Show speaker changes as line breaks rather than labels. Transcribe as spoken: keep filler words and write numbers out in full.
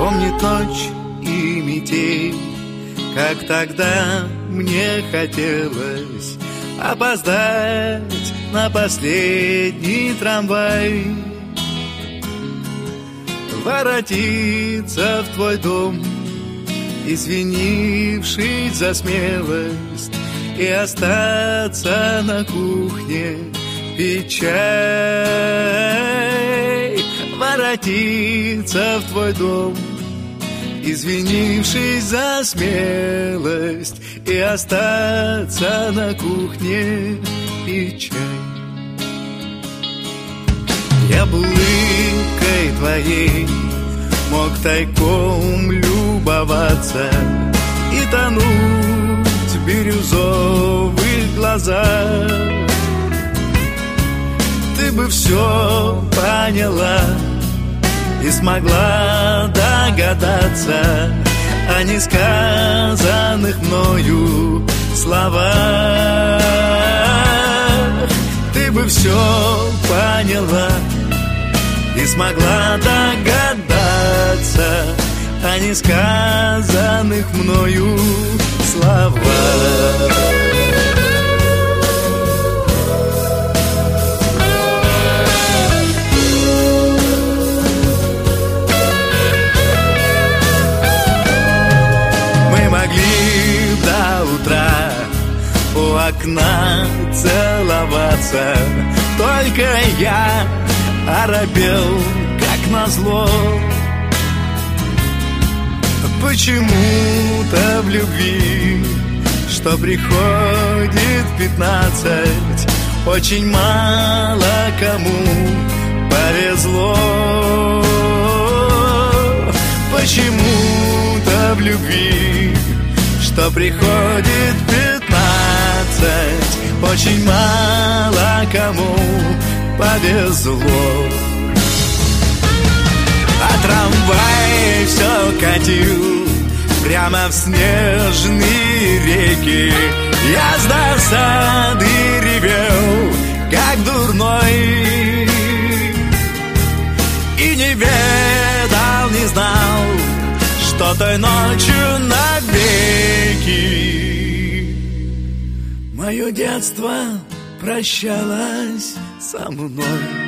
помнит ночь и метель, как тогда мне хотелось опоздать на последний трамвай, воротиться в твой дом, извинившись за смелость, и остаться на кухне пить чай. Воротиться в твой дом, извинившись за смелость, и остаться на кухне пить чай. Я был улыбкой твоей мог тайком любоваться и тонуть в бирюзовых глазах. Ты бы все поняла и смогла догадаться о несказанных мною словах. Ты бы все поняла и смогла догадаться о несказанных мною словах. У окна целоваться, только я оробел, как назло. Почему-то в любви, что приходит пятнадцать, очень мало кому повезло. Почему-то в любви, что приходит пятнадцать, очень мало кому повезло. А трамвай все катил прямо в снежные реки. Я с досады ревел, как дурной, и не ведал, не знал, что той ночью навеки мое детство прощалось со мной.